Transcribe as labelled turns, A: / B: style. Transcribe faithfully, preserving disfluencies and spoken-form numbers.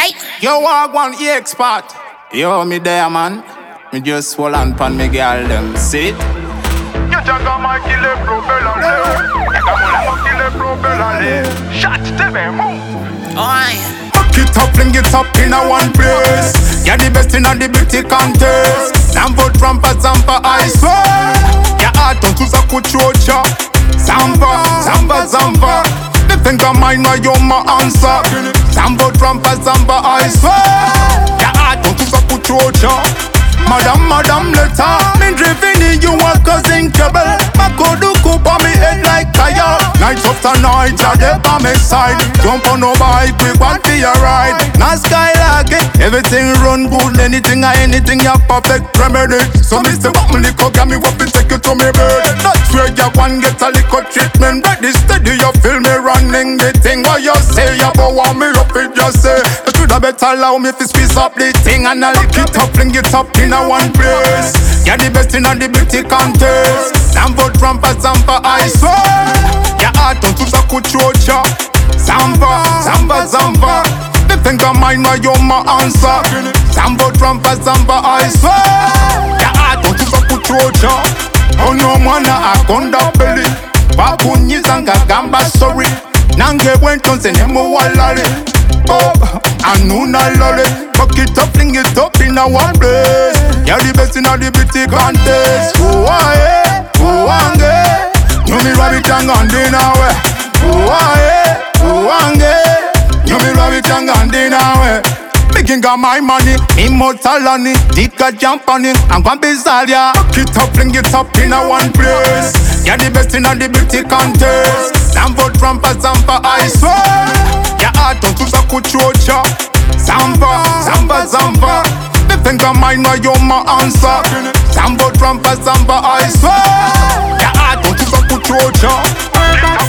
A: Hey.
B: Yo, walk one E-Expert. Yo, me there, man. Me just hold on pan me girl, them. See it?
C: Yo, Jaga ma kile propellale. Jaga ma kile propellale. Shot to me, move.
A: Oi.
B: Fuck it up, fling it up in a one place. You're the best in a the beauty contest. Sample trampa, zampa, I swear. Your heart on to sa kuchocha. Zamba, zamba, zamba. The finger mine where you're my answer. Sample trampa, zamba, I swear. Your heart on to sa kuchocha. Madam, madam, letter. Me driven in you a cousin trouble. Makodu coop on me head like tire. Night after night, you're there by my side. Jump on no bike, quick one for your ride. Now skylark it, everything run good. Anything or anything, you perfect remedy. So Mister Button, liquor, got me up and take you to me bird. That's where you one get a liquor treatment. Ready, steady, you feel me running the thing. What you say, you go want me up it, just say. You should have better allow me to squeeze up the thing. And I lick it up, fling it up in a one place. You're the best in a the beauty contest. Sample trampa, zampa, I swear. Your heart on to sa kuchocha. Zamba, zamba, zamba. The finger mine where you're my answer. Sample trampa, zamba, I swear. Your heart on to sa kuchocha. Oh no mwana akonda belly. Bakunyizanga gamba sorry. Nange went on se nemo walale. Oh, anuna lolly. Fuck it up, fling it up in a one place. You're the best in a the beauty contest. Who are you? Who are you? You me rabbit and on dinner way. Who are you? Who are you? You me rabbit and on dinner way. Making got my money, immortal on it. Dika jump on it, I'm gonna be Zalia. Fuck it up, fling it up in a one place. You're the best in a the beauty contest. Sample trampa, zampa, I swear. Your heart on to sa kuchocha. Zamba, zamba, zamba. The finger mine where you're my answer. Sample trampa, zamba, I swear. Your heart on to sa kuchocha.